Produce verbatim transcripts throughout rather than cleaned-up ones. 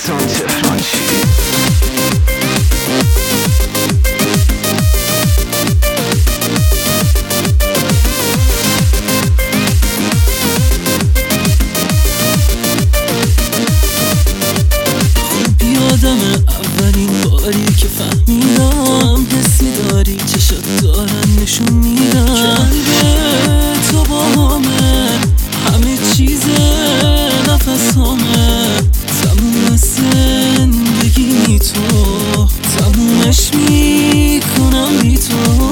تهران تهران چی؟ خوب یادم اولین باری که فهمیدم حسی داری چشات دارن نشون میدن قلب تو با همه همه چیز نفس همه تموم زندگی تو تمومش میکنم بی تو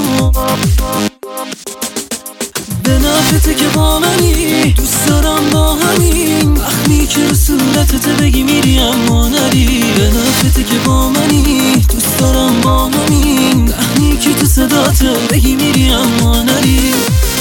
به نفته که با منی دوست دارم با همین وقتی که رو صورتت بگی میری اما نری به نفته که با منی دوست دارم با همین وقتی که تو صدات بگی میری اما نری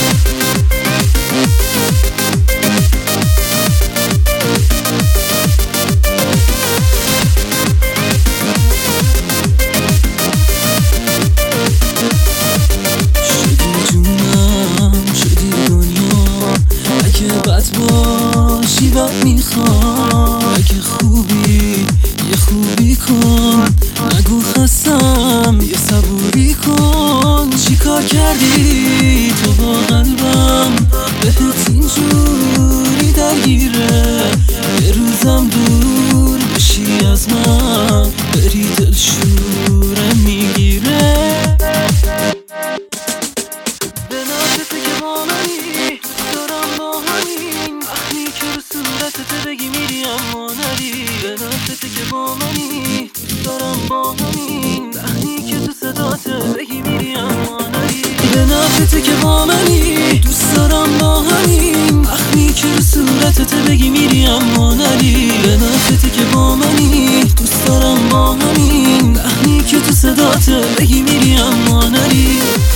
بد باشی و میخوام اگه خوبی یه خوبی کن نگو خستم یه صبوری کن چی کار کردی تو با قلبم بهت اینجوری درگیره یه روزم دور بشی از من بری دلشوره میگیره به نفته که با منی دارم با همین وقتی که رو صورتت بگی میری اما نری به نفته که با منی دارم با همین وقتی که تو صدات بگی میری اما نری به نفته که با منی دوست دارم با همین وقتی که رو صورتت بگی میری اما نری به نفته که با منی دوست دارم با همین وقتی که تو صدات بگی میری اما نری